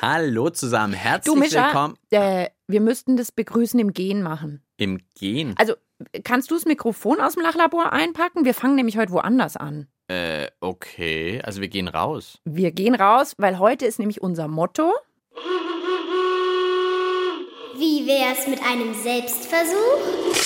Hallo zusammen, herzlich Du, Mischa, willkommen. wir müssten das Begrüßen im Gehen machen. Im Gehen? Also, kannst du das Mikrofon aus dem Lachlabor einpacken? Wir fangen nämlich heute woanders an. Okay, also wir gehen raus. Wir gehen raus, weil heute ist nämlich unser Motto. Wie wär's mit einem Selbstversuch?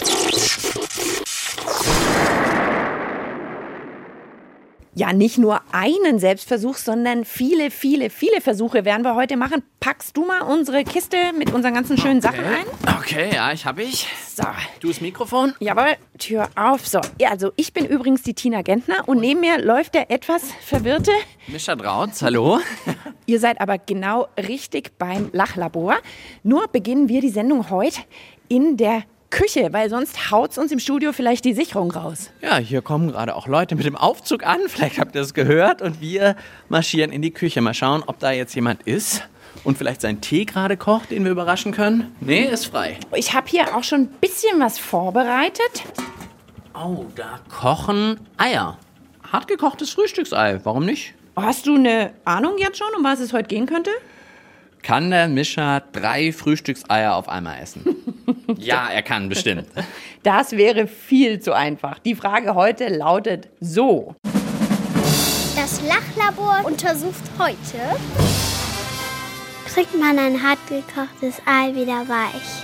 Ja, nicht nur einen Selbstversuch, sondern viele, viele, viele Versuche werden wir heute machen. Packst du mal unsere Kiste mit unseren ganzen schönen Sachen ein? Okay, ja, hab ich. So. Du das Mikrofon? Jawohl, Tür auf. So, ja, also ich bin übrigens die Tina Gentner und neben mir läuft der etwas verwirrte. Mischa Drautz, hallo. Ihr seid aber genau richtig beim Lachlabor. Nur beginnen wir die Sendung heute in der Küche, weil sonst haut's uns im Studio vielleicht die Sicherung raus. Ja, hier kommen gerade auch Leute mit dem Aufzug an. Vielleicht habt ihr es gehört. Und wir marschieren in die Küche. Mal schauen, ob da jetzt jemand ist und vielleicht seinen Tee gerade kocht, den wir überraschen können. Nee, ist frei. Ich habe hier auch schon ein bisschen was vorbereitet. Oh, da kochen Eier. Hartgekochtes Frühstücksei. Warum nicht? Hast du eine Ahnung jetzt schon, um was es heute gehen könnte? Kann der Mischa 3 Frühstückseier auf einmal essen? Ja, er kann, bestimmt. Das wäre viel zu einfach. Die Frage heute lautet so. Das Lachlabor untersucht heute: Kriegt man ein hartgekochtes Ei wieder weich?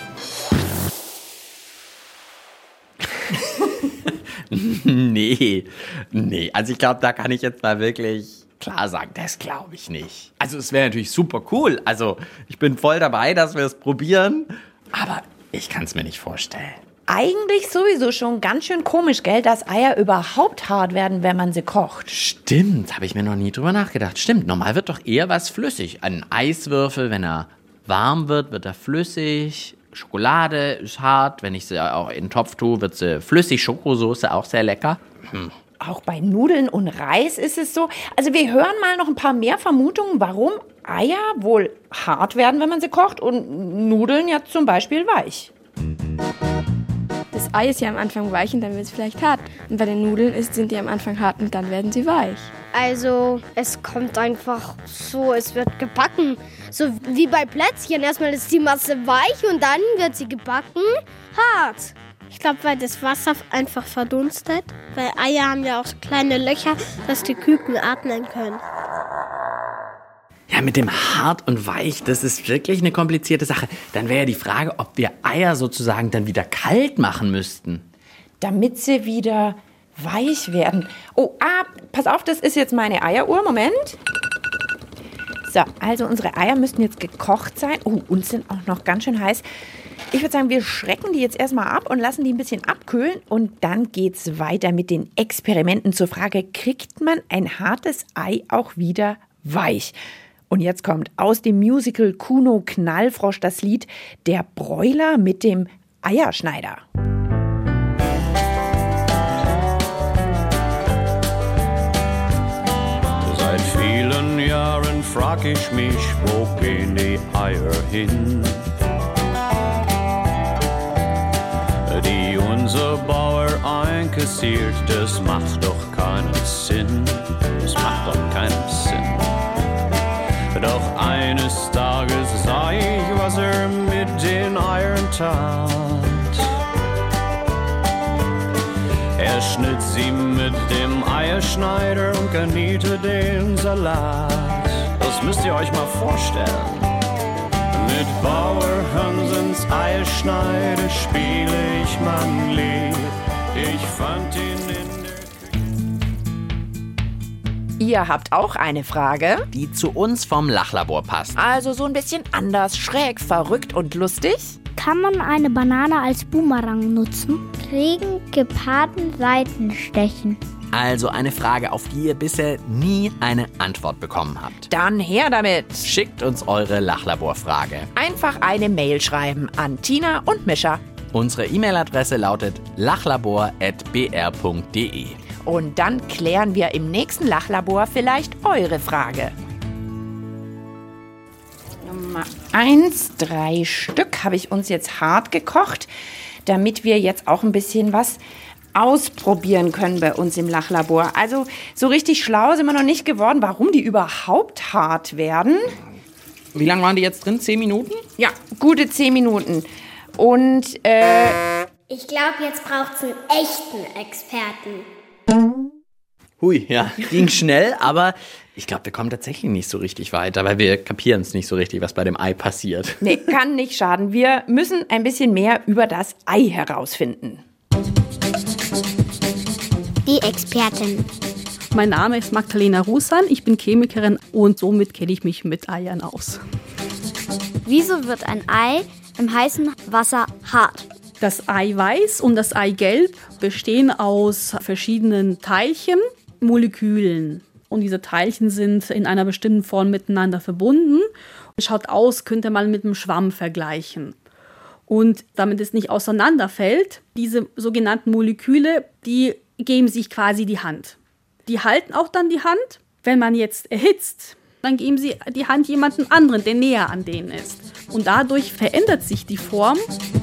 Nee. Also ich glaube, da kann ich jetzt mal wirklich klar sagen, das glaube ich nicht. Also es wäre natürlich super cool. Also ich bin voll dabei, dass wir es probieren. Aber ich kann es mir nicht vorstellen. Eigentlich sowieso schon ganz schön komisch, gell, dass Eier überhaupt hart werden, wenn man sie kocht. Stimmt, habe ich mir noch nie drüber nachgedacht. Stimmt, normal wird doch eher was flüssig. Ein Eiswürfel, wenn er warm wird, wird er flüssig. Schokolade ist hart. Wenn ich sie auch in den Topf tue, wird sie flüssig. Schokosoße auch sehr lecker. Auch bei Nudeln und Reis ist es so. Also wir hören mal noch ein paar mehr Vermutungen, warum Eier wohl hart werden, wenn man sie kocht und Nudeln ja zum Beispiel weich. Das Ei ist ja am Anfang weich und dann wird es vielleicht hart. Und bei den Nudeln sind die am Anfang hart und dann werden sie weich. Also, es kommt einfach so, es wird gebacken. So wie bei Plätzchen. Erstmal ist die Masse weich und dann wird sie gebacken hart. Ich glaube, weil das Wasser einfach verdunstet. Weil Eier haben ja auch so kleine Löcher, dass die Küken atmen können. Ja, mit dem hart und weich, das ist wirklich eine komplizierte Sache. Dann wäre ja die Frage, ob wir Eier sozusagen dann wieder kalt machen müssten. Damit sie wieder weich werden. Oh, pass auf, das ist jetzt meine Eieruhr. Moment. So, also unsere Eier müssten jetzt gekocht sein. Oh, und sind auch noch ganz schön heiß. Ich würde sagen, wir schrecken die jetzt erstmal ab und lassen die ein bisschen abkühlen. Und dann geht's weiter mit den Experimenten zur Frage, kriegt man ein hartes Ei auch wieder weich? Und jetzt kommt aus dem Musical Kuno Knallfrosch das Lied Der Broiler mit dem Eierschneider. Seit vielen Jahren frag ich mich, wo gehen die Eier hin? Die unser Bauer einkassiert, das macht doch keinen Sinn. Das macht doch keinen Sinn. Doch eines Tages sah ich, was mit den Eiern tat. Er schnitt sie mit dem Eierschneider und garnierte den Salat. Das müsst ihr euch mal vorstellen. Mit Bauer Hansens Eierschneider spiele ich mein Lied. Ich fand ihn in Ihr habt auch eine Frage? Die zu uns vom Lachlabor passt. Also so ein bisschen anders, schräg, verrückt und lustig? Kann man eine Banane als Boomerang nutzen? Kriegen Geparden Seitenstechen? Also eine Frage, auf die ihr bisher nie eine Antwort bekommen habt. Dann her damit. Schickt uns eure Lachlabor-Frage. Einfach eine Mail schreiben an Tina und Mischa. Unsere E-Mail-Adresse lautet lachlabor@br.de. Und dann klären wir im nächsten Lachlabor vielleicht eure Frage. Nummer 1, 3 Stück habe ich uns jetzt hart gekocht, damit wir jetzt auch ein bisschen was ausprobieren können bei uns im Lachlabor. Also so richtig schlau sind wir noch nicht geworden, warum die überhaupt hart werden. Wie lange waren die jetzt drin? 10 Minuten? Ja, gute 10 Minuten. Und, Ich glaube, jetzt braucht es einen echten Experten. Hui, ja, ging schnell, aber ich glaube, wir kommen tatsächlich nicht so richtig weiter, weil wir kapieren es nicht so richtig, was bei dem Ei passiert. Nee, kann nicht schaden. Wir müssen ein bisschen mehr über das Ei herausfinden. Die Expertin. Mein Name ist Magdalena Rusan, ich bin Chemikerin und somit kenne ich mich mit Eiern aus. Wieso wird ein Ei im heißen Wasser hart? Das Eiweiß und das Eigelb bestehen aus verschiedenen Teilchen, Molekülen. Und diese Teilchen sind in einer bestimmten Form miteinander verbunden. Schaut aus, könnte man mit einem Schwamm vergleichen. Und damit es nicht auseinanderfällt, diese sogenannten Moleküle, die geben sich quasi die Hand. Die halten auch dann die Hand. Wenn man jetzt erhitzt, dann geben sie die Hand jemandem anderen, der näher an denen ist. Und dadurch verändert sich die Form.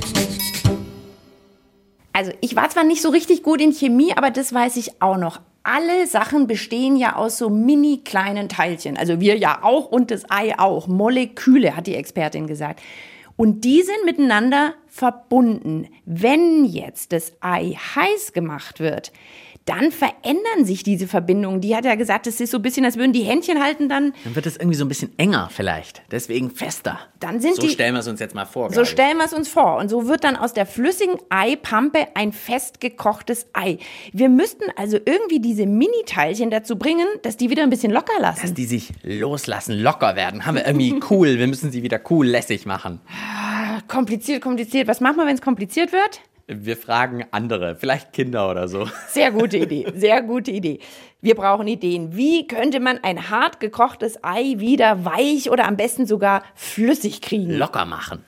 Also ich war zwar nicht so richtig gut in Chemie, aber das weiß ich auch noch. Alle Sachen bestehen ja aus so mini kleinen Teilchen. Also wir ja auch und das Ei auch. Moleküle, hat die Expertin gesagt. Und die sind miteinander verbunden. Wenn jetzt das Ei heiß gemacht wird, dann verändern sich diese Verbindungen. Die hat ja gesagt, es ist so ein bisschen, als würden die Händchen halten dann. Dann wird es irgendwie so ein bisschen enger vielleicht, deswegen fester. Dann sind so stellen wir es uns jetzt mal vor. So stellen wir es uns vor. Und so wird dann aus der flüssigen Eipampe ein festgekochtes Ei. Wir müssten also irgendwie diese Mini-Teilchen dazu bringen, dass die wieder ein bisschen locker lassen. Dass die sich loslassen, locker werden. Haben wir irgendwie cool. Wir müssen sie wieder cool lässig machen. Kompliziert. Was machen wir, wenn es kompliziert wird? Wir fragen andere, vielleicht Kinder oder so. Sehr gute Idee. Wir brauchen Ideen. Wie könnte man ein hart gekochtes Ei wieder weich oder am besten sogar flüssig kriegen? Locker machen.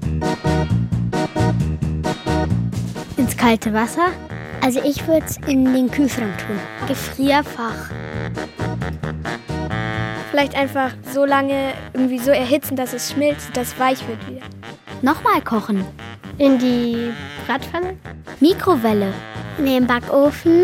Ins kalte Wasser? Also ich würde es in den Kühlschrank tun. Gefrierfach. Vielleicht einfach so lange irgendwie so erhitzen, dass es schmilzt, dass es weich wird wieder. Nochmal kochen. In die Bratpfanne? Mikrowelle. In den Backofen.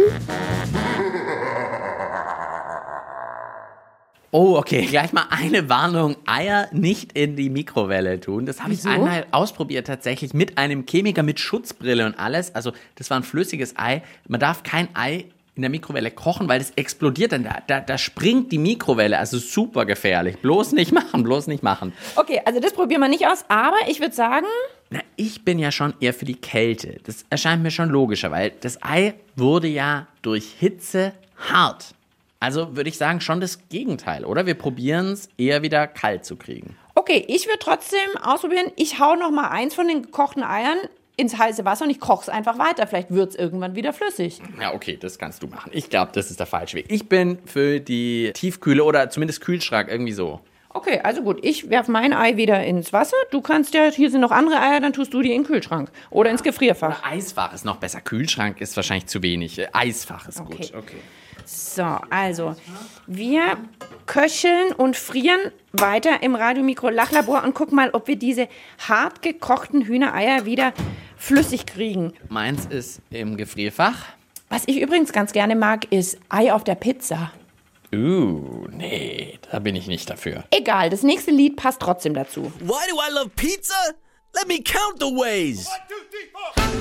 Oh, okay, gleich mal eine Warnung. Eier nicht in die Mikrowelle tun. Das habe ich einmal ausprobiert tatsächlich mit einem Chemiker mit Schutzbrille und alles. Also das war ein flüssiges Ei. Man darf kein Ei in der Mikrowelle kochen, weil das explodiert dann. Da springt die Mikrowelle. Also super gefährlich. Bloß nicht machen. Okay, also das probieren wir nicht aus. Aber ich würde sagen... Na, ich bin ja schon eher für die Kälte. Das erscheint mir schon logischer, weil das Ei wurde ja durch Hitze hart. Also würde ich sagen, schon das Gegenteil, oder? Wir probieren es eher wieder kalt zu kriegen. Okay, ich würde trotzdem ausprobieren. Ich hau noch mal eins von den gekochten Eiern ins heiße Wasser und ich koche es einfach weiter. Vielleicht wird es irgendwann wieder flüssig. Ja, okay, das kannst du machen. Ich glaube, das ist der falsche Weg. Ich bin für die Tiefkühle oder zumindest Kühlschrank, irgendwie so. Okay, also gut, ich werfe mein Ei wieder ins Wasser. Du kannst ja, hier sind noch andere Eier, dann tust du die in den Kühlschrank oder ins Gefrierfach. Oder Eisfach ist noch besser. Kühlschrank ist wahrscheinlich zu wenig. Eisfach ist gut. Okay. So, also, wir köcheln und frieren weiter im Radiomikro-Lachlabor und gucken mal, ob wir diese hart gekochten Hühnereier wieder flüssig kriegen. Meins ist im Gefrierfach. Was ich übrigens ganz gerne mag, ist Ei auf der Pizza. Nee, da bin ich nicht dafür. Egal, das nächste Lied passt trotzdem dazu. Why do I love pizza? Let me count the ways. 1, 2, 3,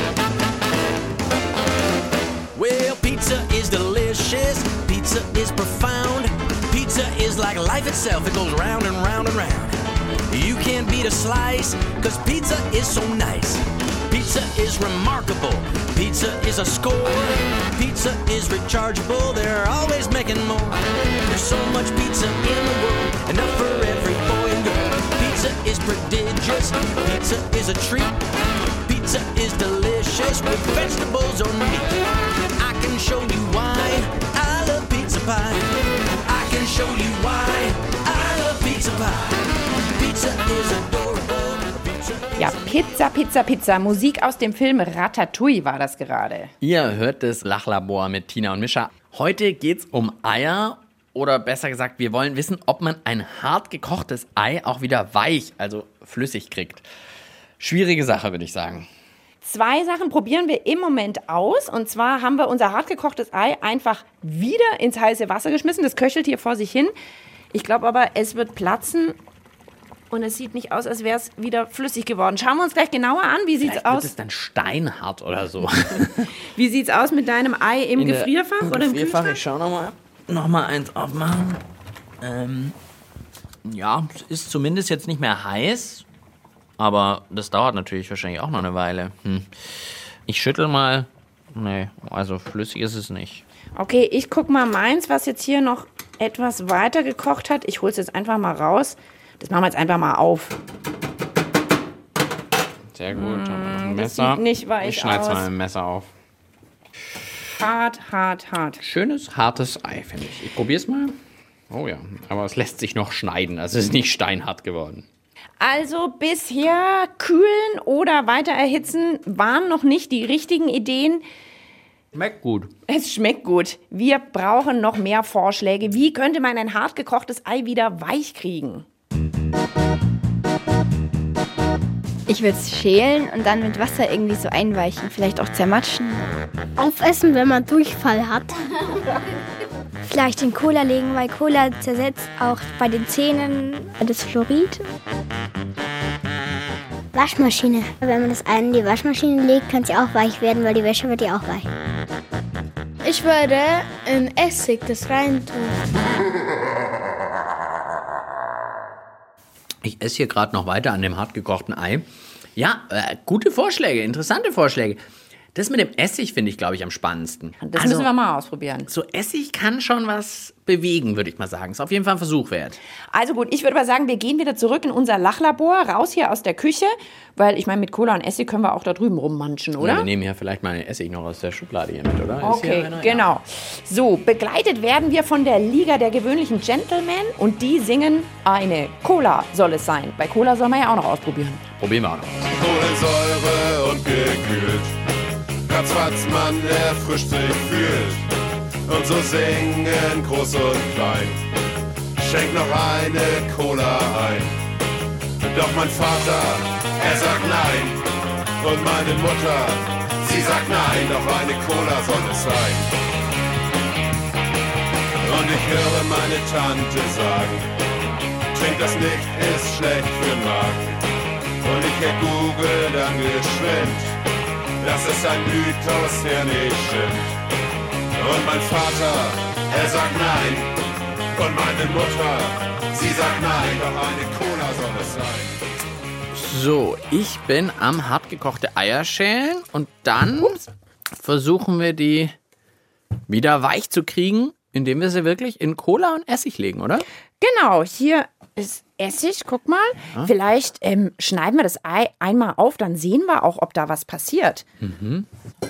4. Well, pizza is delicious. Pizza is profound. Pizza is like life itself. It goes round and round and round. You can't beat a slice, 'cause pizza is so nice. Pizza is remarkable. Pizza is a score. Pizza is rechargeable. They're always making more. There's so much pizza in the world, enough for every boy and girl. Pizza is prodigious. Pizza is a treat. Pizza is delicious with vegetables or meat. I can show you why I love pizza pie. I can show you why I love pizza pie. Pizza is adorable. Ja, Pizza. Musik aus dem Film Ratatouille war das gerade. Ihr hört das Lachlabor mit Tina und Mischa. Heute geht's um Eier. Oder besser gesagt, wir wollen wissen, ob man ein hart gekochtes Ei auch wieder weich, also flüssig kriegt. Schwierige Sache, würde ich sagen. 2 Sachen probieren wir im Moment aus. Und zwar haben wir unser hart gekochtes Ei einfach wieder ins heiße Wasser geschmissen. Das köchelt hier vor sich hin. Ich glaube aber, es wird platzen. Und es sieht nicht aus, als wäre es wieder flüssig geworden. Schauen wir uns gleich genauer an. Wie sieht's Vielleicht aus? wird es dann steinhart oder so. Wie sieht's aus mit deinem Ei im Gefrierfach oder im Gefrierfach? Kühlschrank? Ich schau noch mal eins aufmachen. Ja, es ist zumindest jetzt nicht mehr heiß. Aber das dauert natürlich wahrscheinlich auch noch eine Weile. Ich schüttel mal. Nee, also flüssig ist es nicht. Okay, ich guck mal meins, was jetzt hier noch etwas weiter gekocht hat. Ich hol's jetzt einfach mal raus. Das machen wir jetzt einfach mal auf. Sehr gut, haben wir noch ein Das Messer. sieht nicht weich Ich schneide es aus. mal mit dem Messer auf. Hart, hart, hart. Schönes, hartes Ei, finde ich. Ich probiere es mal. Oh ja, aber es lässt sich noch schneiden. Also es ist nicht steinhart geworden. Also bisher kühlen oder weiter erhitzen waren noch nicht die richtigen Ideen. Schmeckt gut. Es schmeckt gut. Wir brauchen noch mehr Vorschläge. Wie könnte man ein hart gekochtes Ei wieder weich kriegen? Ich würde es schälen und dann mit Wasser irgendwie so einweichen. Vielleicht auch zermatschen. Aufessen, wenn man Durchfall hat. Vielleicht in Cola legen, weil Cola zersetzt auch bei den Zähnen das Fluorid. Waschmaschine. Wenn man das Ei in die Waschmaschine legt, kann sie auch weich werden, weil die Wäsche wird ja auch weich. Ich würde in Essig das reintun. Ich esse hier gerade noch weiter an dem hart gekochten Ei. Ja, gute Vorschläge, interessante Vorschläge. Das mit dem Essig finde ich, glaube ich, am spannendsten. Das müssen wir mal ausprobieren. So Essig kann schon was bewegen, würde ich mal sagen. Ist auf jeden Fall ein Versuch wert. Also gut, ich würde aber sagen, wir gehen wieder zurück in unser Lachlabor, raus hier aus der Küche, weil ich meine, mit Cola und Essig können wir auch da drüben rummanschen, oder? Ja, wir nehmen ja vielleicht mal den Essig noch aus der Schublade hier mit, oder? Ist Okay, hier einer? genau. So, begleitet werden wir von der Liga der gewöhnlichen Gentlemen und die singen eine Cola soll es sein. Bei Cola soll man ja auch noch ausprobieren. Probieren wir auch noch. Kohlensäure und gekühlt. Ratzfatz, man erfrischt sich fühlt. Und so singen groß und klein. Schenk noch eine Cola ein. Doch mein Vater, er sagt nein. Und meine Mutter, sie sagt nein. Doch eine Cola soll es sein. Und ich höre meine Tante sagen, trink das nicht, ist schlecht für den Magen. Und ich google dann geschwind, das ist ein Mythos, der nicht stimmt. Und mein Vater, er sagt nein. Und meine Mutter, sie sagt nein. Doch eine Cola soll es sein. So, ich bin am hart gekochte Eier schälen und dann versuchen wir die wieder weich zu kriegen, indem wir sie wirklich in Cola und Essig legen, oder? Genau, hier ist Essig, guck mal. Ah. Vielleicht schneiden wir das Ei einmal auf, dann sehen wir auch, ob da was passiert. Mhm.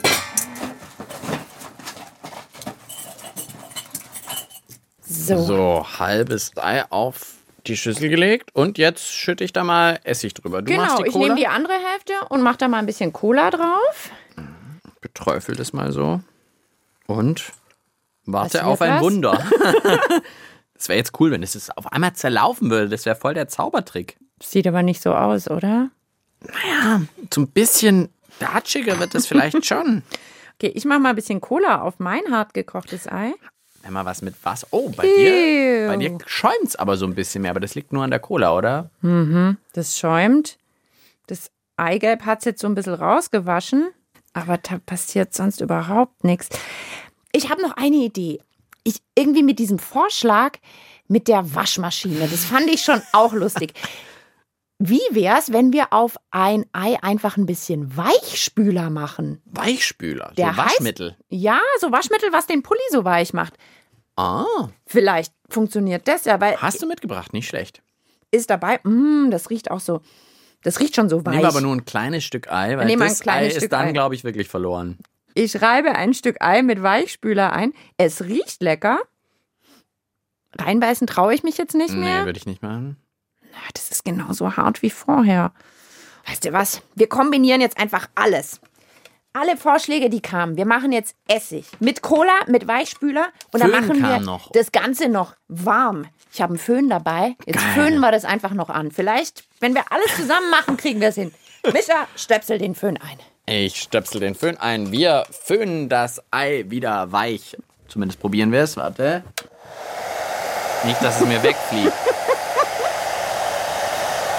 So, halbes Ei auf die Schüssel gelegt und jetzt schütte ich da mal Essig drüber. Du machst Genau, die ich Cola? nehme die andere Hälfte und mache da mal ein bisschen Cola drauf. Beträufel das mal so und warte Passiert auf ein was? Wunder. Das wäre jetzt cool, wenn es auf einmal zerlaufen würde. Das wäre voll der Zaubertrick. Sieht aber nicht so aus, oder? Naja, so ein bisschen datschiger wird das vielleicht schon. Okay, ich mache mal ein bisschen Cola auf mein hart gekochtes Ei. Wenn mal was mit Wasser. Oh, bei dir schäumt es aber so ein bisschen mehr. Aber das liegt nur an der Cola, oder? Mhm, das schäumt. Das Eigelb hat es jetzt so ein bisschen rausgewaschen. Aber da passiert sonst überhaupt nichts. Ich habe noch eine Idee. Irgendwie mit diesem Vorschlag mit der Waschmaschine. Das fand ich schon auch lustig. Wie wär's, wenn wir auf ein Ei einfach ein bisschen Weichspüler machen? Weichspüler, so Der Waschmittel. Ja, so Waschmittel, was den Pulli so weich macht. Ah. Vielleicht funktioniert das ja, weil Hast du mitgebracht, nicht schlecht. ist dabei, das riecht auch so, das riecht schon so weich. Nehmen wir aber nur ein kleines Stück Ei, weil Nehmen wir ein das kleines Ei ist Stück dann, Ei. glaube ich, wirklich verloren. Ich reibe ein Stück Ei mit Weichspüler ein. Es riecht lecker. Reinbeißen traue ich mich jetzt nicht mehr. Nee, würde ich nicht machen. Das ist genauso hart wie vorher. Weißt du was? Wir kombinieren jetzt einfach alles. Alle Vorschläge, die kamen. Wir machen jetzt Essig mit Cola, mit Weichspüler und dann Föhn machen wir kam noch. das Ganze noch warm. Ich habe einen Föhn dabei. Jetzt Geil. föhnen wir das einfach noch an. Vielleicht, wenn wir alles zusammen machen, kriegen wir es hin. Mischa, stöpsel den Föhn ein. Ich stöpsel den Föhn ein. Wir föhnen das Ei wieder weich. Zumindest probieren wir es. Warte. Nicht, dass es mir wegfliegt.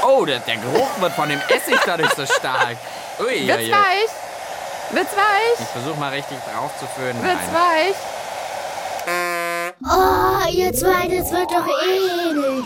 Oh, der Geruch wird von dem Essig dadurch so stark. Ui, Wird's weich? Wird's weich? Ich versuche mal richtig draufzuführen. Wird's weich? Oh, ihr zwei, das wird doch eklig.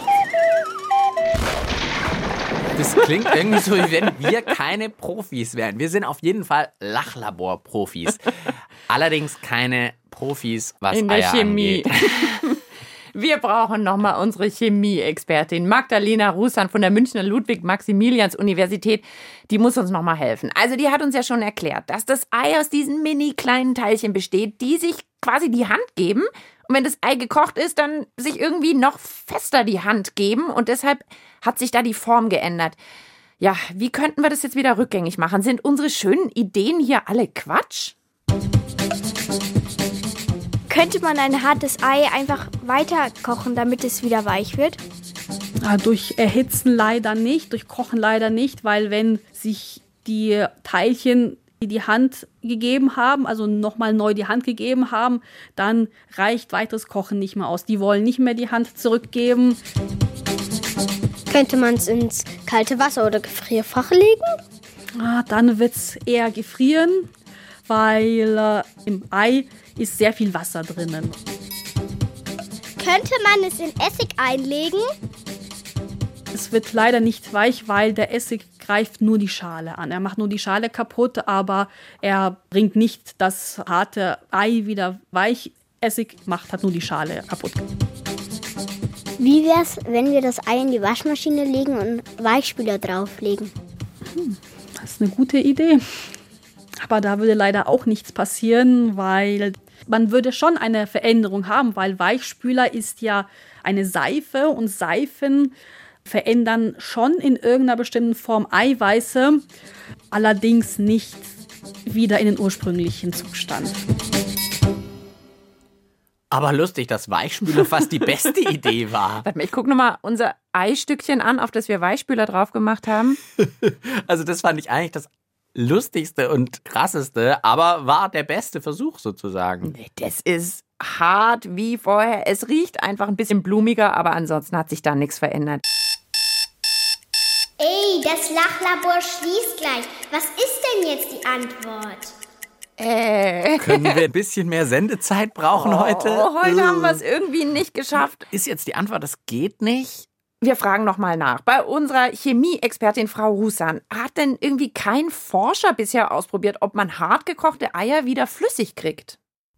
Das klingt irgendwie so, wie wenn wir keine Profis wären. Wir sind auf jeden Fall Lachlabor-Profis. Allerdings keine Profis, was in der Eier Chemie. angeht. Wir brauchen nochmal unsere Chemie-Expertin Magdalena Rusan von der Münchner Ludwig-Maximilians-Universität. Die muss uns nochmal helfen. Also die hat uns ja schon erklärt, dass das Ei aus diesen mini kleinen Teilchen besteht, die sich quasi die Hand geben. Und wenn das Ei gekocht ist, dann sich irgendwie noch fester die Hand geben. Und deshalb hat sich da die Form geändert. Ja, wie könnten wir das jetzt wieder rückgängig machen? Sind unsere schönen Ideen hier alle Quatsch? Könnte man ein hartes Ei einfach weiter kochen, damit es wieder weich wird? Durch Erhitzen leider nicht, durch Kochen leider nicht, weil wenn sich die Teilchen die Hand gegeben haben, also nochmal neu die Hand gegeben haben, dann reicht weiteres Kochen nicht mehr aus. Die wollen nicht mehr die Hand zurückgeben. Könnte man es ins kalte Wasser oder Gefrierfach legen? Dann wird es eher gefrieren, weil im Ei ist sehr viel Wasser drinnen. Könnte man es in Essig einlegen? Es wird leider nicht weich, weil der Essig greift nur die Schale an. Er macht nur die Schale kaputt, aber er bringt nicht das harte Ei wieder weich. Essig hat nur die Schale kaputt. Wie wär's, wenn wir das Ei in die Waschmaschine legen und Weichspüler drauflegen? Das ist eine gute Idee. Aber da würde leider auch nichts passieren, weil man würde schon eine Veränderung haben, weil Weichspüler ist ja eine Seife und Seifen verändern schon in irgendeiner bestimmten Form Eiweiße, allerdings nicht wieder in den ursprünglichen Zustand. Aber lustig, dass Weichspüler fast die beste Idee war. Warte mal, ich gucke nochmal unser Eistückchen an, auf das wir Weichspüler drauf gemacht haben. Also das fand ich eigentlich das Lustigste und Krasseste, aber war der beste Versuch sozusagen. Das ist hart wie vorher. Es riecht einfach ein bisschen blumiger, aber ansonsten hat sich da nichts verändert. Ey, das Lachlabor schließt gleich. Was ist denn jetzt die Antwort? Können wir ein bisschen mehr Sendezeit brauchen heute? Heute haben wir es irgendwie nicht geschafft. Ist jetzt die Antwort, das geht nicht? Wir fragen nochmal nach. Bei unserer Chemie-Expertin Frau Rusan, hat denn irgendwie kein Forscher bisher ausprobiert, ob man hart gekochte Eier wieder flüssig kriegt?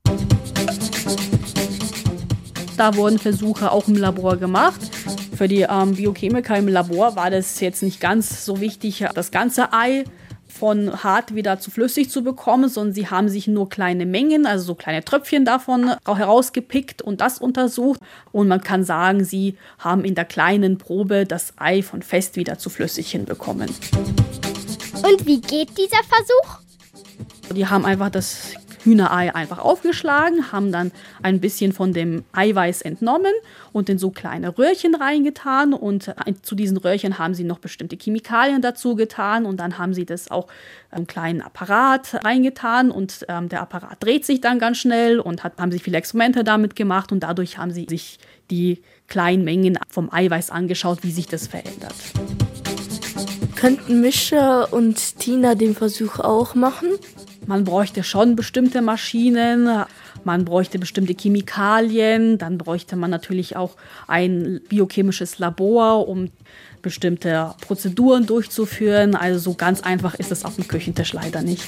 Da wurden Versuche auch im Labor gemacht. Für die Biochemiker im Labor war das jetzt nicht ganz so wichtig, das ganze Ei von hart wieder zu flüssig zu bekommen, sondern sie haben sich nur kleine Mengen, also so kleine Tröpfchen davon herausgepickt und das untersucht. Und man kann sagen, sie haben in der kleinen Probe das Ei von fest wieder zu flüssig hinbekommen. Und wie geht dieser Versuch? Die haben einfach das Hühnerei einfach aufgeschlagen, haben dann ein bisschen von dem Eiweiß entnommen und in so kleine Röhrchen reingetan und zu diesen Röhrchen haben sie noch bestimmte Chemikalien dazu getan und dann haben sie das auch in einen kleinen Apparat reingetan und der Apparat dreht sich dann ganz schnell und haben sich viele Experimente damit gemacht und dadurch haben sie sich die kleinen Mengen vom Eiweiß angeschaut, wie sich das verändert. Könnten Mischa und Tina den Versuch auch machen? Man bräuchte schon bestimmte Maschinen, man bräuchte bestimmte Chemikalien, dann bräuchte man natürlich auch ein biochemisches Labor, um bestimmte Prozeduren durchzuführen. Also so ganz einfach ist es auf dem Küchentisch leider nicht.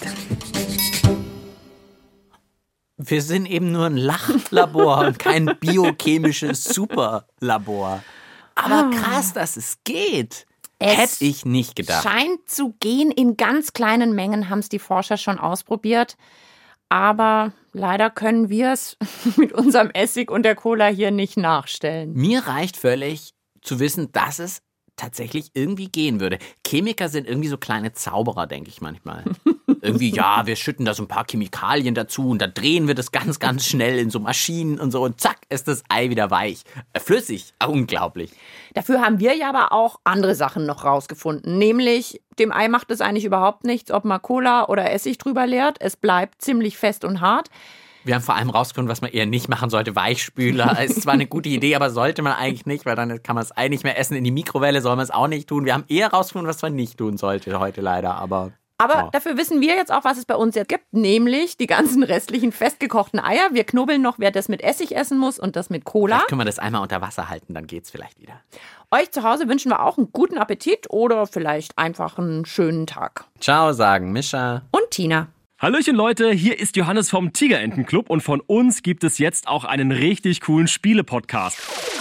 Wir sind eben nur ein Lachlabor und kein biochemisches Superlabor. Aber krass, dass es geht. Hätte ich nicht gedacht. Scheint zu gehen. In ganz kleinen Mengen haben es die Forscher schon ausprobiert. Aber leider können wir es mit unserem Essig und der Cola hier nicht nachstellen. Mir reicht völlig zu wissen, dass es tatsächlich irgendwie gehen würde. Chemiker sind irgendwie so kleine Zauberer, denke ich manchmal. Irgendwie, ja, wir schütten da so ein paar Chemikalien dazu und dann drehen wir das ganz, ganz schnell in so Maschinen und so und zack, ist das Ei wieder weich. Flüssig, unglaublich. Dafür haben wir ja aber auch andere Sachen noch rausgefunden. Nämlich, dem Ei macht es eigentlich überhaupt nichts, ob man Cola oder Essig drüber leert. Es bleibt ziemlich fest und hart. Wir haben vor allem rausgefunden, was man eher nicht machen sollte. Weichspüler ist zwar eine gute Idee, aber sollte man eigentlich nicht, weil dann kann man das Ei nicht mehr essen. In die Mikrowelle soll man es auch nicht tun. Wir haben eher rausgefunden, was man nicht tun sollte heute leider, aber dafür wissen wir jetzt auch, was es bei uns jetzt gibt, nämlich die ganzen restlichen festgekochten Eier. Wir knubbeln noch, wer das mit Essig essen muss und das mit Cola. Vielleicht können wir das einmal unter Wasser halten, dann geht's vielleicht wieder. Euch zu Hause wünschen wir auch einen guten Appetit oder vielleicht einfach einen schönen Tag. Ciao sagen Mischa und Tina. Hallöchen Leute, hier ist Johannes vom Tigerentenclub und von uns gibt es jetzt auch einen richtig coolen Spiele-Podcast.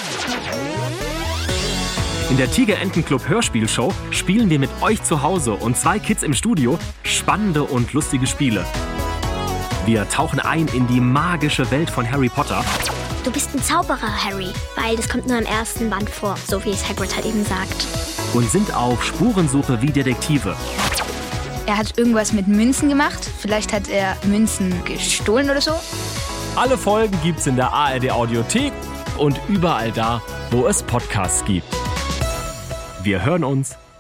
In der Tigerentenclub Hörspielshow spielen wir mit euch zu Hause und 2 Kids im Studio spannende und lustige Spiele. Wir tauchen ein in die magische Welt von Harry Potter. Du bist ein Zauberer, Harry, weil das kommt nur im ersten Band vor, so wie es Hagrid halt eben sagt. Und sind auf Spurensuche wie Detektive. Er hat irgendwas mit Münzen gemacht. Vielleicht hat er Münzen gestohlen oder so. Alle Folgen gibt's in der ARD Audiothek und überall da, wo es Podcasts gibt. Wir hören uns.